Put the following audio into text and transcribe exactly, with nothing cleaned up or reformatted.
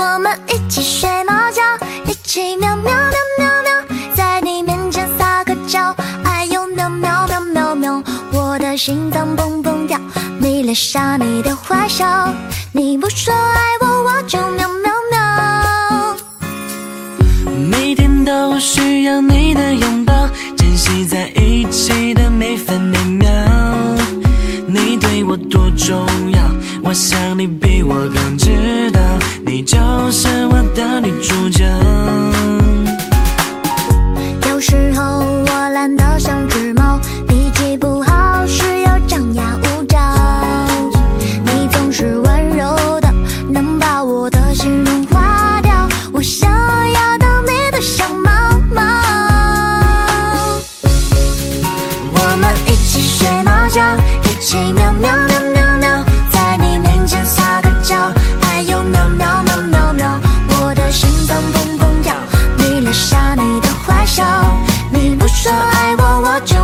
我们一起睡猫觉，一起喵喵喵喵喵，在你面前撒个娇，哎呦喵喵喵喵喵，我的心脏蹦蹦跳，迷恋上你的坏笑，你不说爱我，我就喵喵喵。 每天都需要你的拥抱，珍惜在一起的每分每秒。你对我多重要，我想你比我更知道，你就是我的女主角。 有时候我懒得像只猫，脾气不好时又张牙舞爪，你总是温柔的，能把我的心融化掉，我想要当你的小猫猫。我们一起睡猫觉，一起喵喵喵喵喵，在你面前撒个娇，哎呦喵喵喵喵喵，我的心脏蹦蹦跳，迷恋上你的坏笑，你不说爱我，我就